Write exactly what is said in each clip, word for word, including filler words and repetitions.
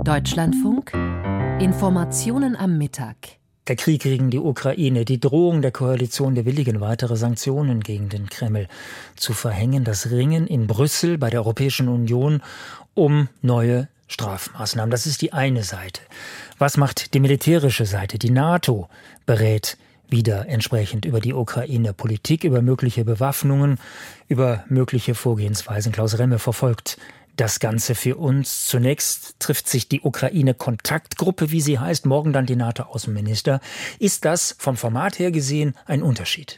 Deutschlandfunk Informationen am Mittag. Der Krieg gegen die Ukraine, die Drohung der Koalition der Willigen, weitere Sanktionen gegen den Kreml zu verhängen, das Ringen in Brüssel bei der Europäischen Union um neue Strafmaßnahmen. Das ist die eine Seite. Was macht die militärische Seite? Die NATO berät wieder entsprechend über die Ukraine-Politik, über mögliche Bewaffnungen, über mögliche Vorgehensweisen. Klaus Remme verfolgt das Ganze für uns. Zunächst trifft sich die Ukraine-Kontaktgruppe, wie sie heißt, morgen dann die NATO-Außenminister. Ist das vom Format her gesehen ein Unterschied?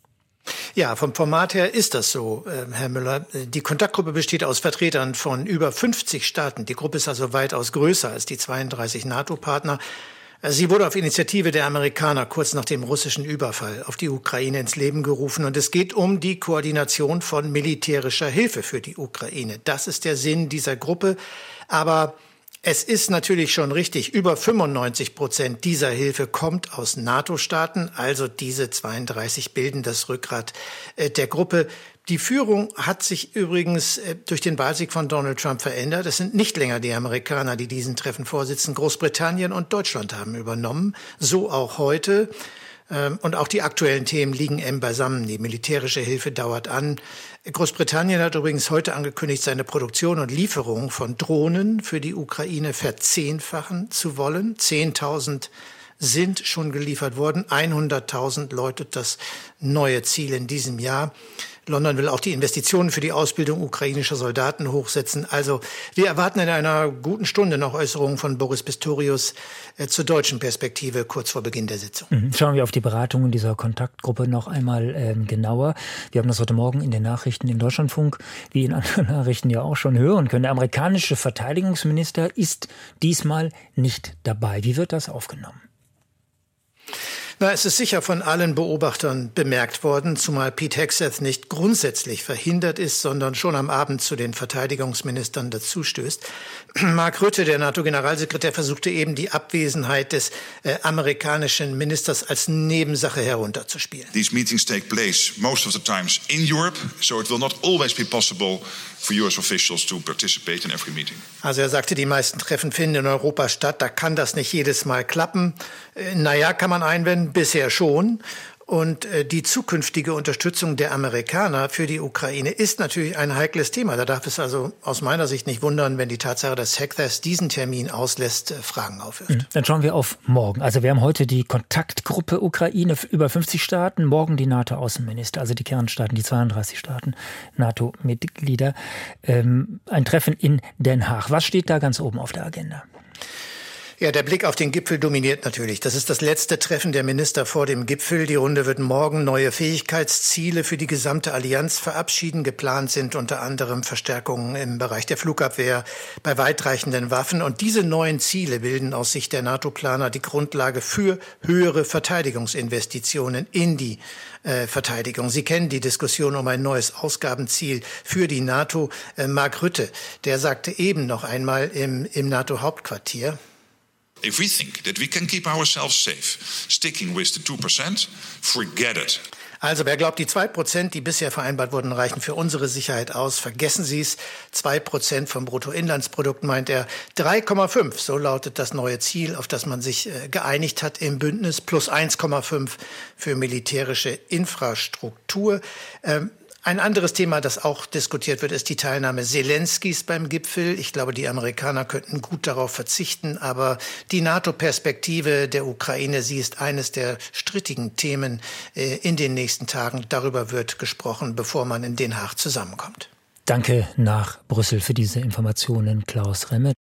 Ja, vom Format her ist das so, Herr Müller. Die Kontaktgruppe besteht aus Vertretern von über fünfzig Staaten. Die Gruppe ist also weitaus größer als die zweiunddreißig NATO-Partner. Sie wurde auf Initiative der Amerikaner kurz nach dem russischen Überfall auf die Ukraine ins Leben gerufen. Und es geht um die Koordination von militärischer Hilfe für die Ukraine. Das ist der Sinn dieser Gruppe. Aber es ist natürlich schon richtig, über fünfundneunzig Prozent dieser Hilfe kommt aus NATO-Staaten. Also diese zweiunddreißig bilden das Rückgrat der Gruppe. Die Führung hat sich übrigens durch den Wahlsieg von Donald Trump verändert. Es sind nicht länger die Amerikaner, die diesen Treffen vorsitzen. Großbritannien und Deutschland haben übernommen. So auch heute. Und auch die aktuellen Themen liegen eng beisammen. Die militärische Hilfe dauert an. Großbritannien hat übrigens heute angekündigt, seine Produktion und Lieferung von Drohnen für die Ukraine verzehnfachen zu wollen. zehntausend sind schon geliefert worden. hunderttausend läutet das neue Ziel in diesem Jahr. London will auch die Investitionen für die Ausbildung ukrainischer Soldaten hochsetzen. Also wir erwarten in einer guten Stunde noch Äußerungen von Boris Pistorius äh, zur deutschen Perspektive kurz vor Beginn der Sitzung. Schauen wir auf die Beratungen dieser Kontaktgruppe noch einmal ähm, genauer. Wir haben das heute Morgen in den Nachrichten im Deutschlandfunk, wie in anderen Nachrichten ja auch schon hören können. Der amerikanische Verteidigungsminister ist diesmal nicht dabei. Wie wird das aufgenommen? Na, es ist sicher von allen Beobachtern bemerkt worden, zumal Pete Hegseth nicht grundsätzlich verhindert ist, sondern schon am Abend zu den Verteidigungsministern dazustößt. Mark Rutte, der NATO-Generalsekretär, versuchte eben die Abwesenheit des äh, amerikanischen Ministers als Nebensache herunterzuspielen. These meetings take place most of the times in Europe, so it will not always be possible for U S officials to participate in every meeting. Also er sagte, die meisten Treffen finden in Europa statt, da kann das nicht jedes Mal klappen. Äh, naja, kann man einwenden, bisher schon. Und äh, die zukünftige Unterstützung der Amerikaner für die Ukraine ist natürlich ein heikles Thema. Da darf es also aus meiner Sicht nicht wundern, wenn die Tatsache, dass Hegseth diesen Termin auslässt, äh, Fragen aufwirft. Dann schauen wir auf morgen. Also wir haben heute die Kontaktgruppe Ukraine, über fünfzig Staaten, morgen die NATO-Außenminister, also die Kernstaaten, die zweiunddreißig Staaten, NATO-Mitglieder. Ähm, ein Treffen in Den Haag. Was steht da ganz oben auf der Agenda? Ja, der Blick auf den Gipfel dominiert natürlich. Das ist das letzte Treffen der Minister vor dem Gipfel. Die Runde wird morgen neue Fähigkeitsziele für die gesamte Allianz verabschieden. Geplant sind unter anderem Verstärkungen im Bereich der Flugabwehr, bei weitreichenden Waffen. Und diese neuen Ziele bilden aus Sicht der NATO-Planer die Grundlage für höhere Verteidigungsinvestitionen in die äh, Verteidigung. Sie kennen die Diskussion um ein neues Ausgabenziel für die NATO. Äh, Mark Rutte, der sagte eben noch einmal im, im NATO-Hauptquartier: If we think that we can keep ourselves safe, sticking with the two percent, forget it. Also wer glaubt, die zwei Prozent, die bisher vereinbart wurden, reichen für unsere Sicherheit aus, vergessen Sie es. zwei Prozent vom Bruttoinlandsprodukt meint er. drei Komma fünf, so lautet das neue Ziel, auf das man sich äh, geeinigt hat im Bündnis, plus eins Komma fünf für militärische Infrastruktur. Ähm, Ein anderes Thema, das auch diskutiert wird, ist die Teilnahme Selenskis beim Gipfel. Ich glaube, die Amerikaner könnten gut darauf verzichten, aber die NATO-Perspektive der Ukraine, sie ist eines der strittigen Themen äh, in den nächsten Tagen. Darüber wird gesprochen, bevor man in Den Haag zusammenkommt. Danke nach Brüssel für diese Informationen, Klaus Remme.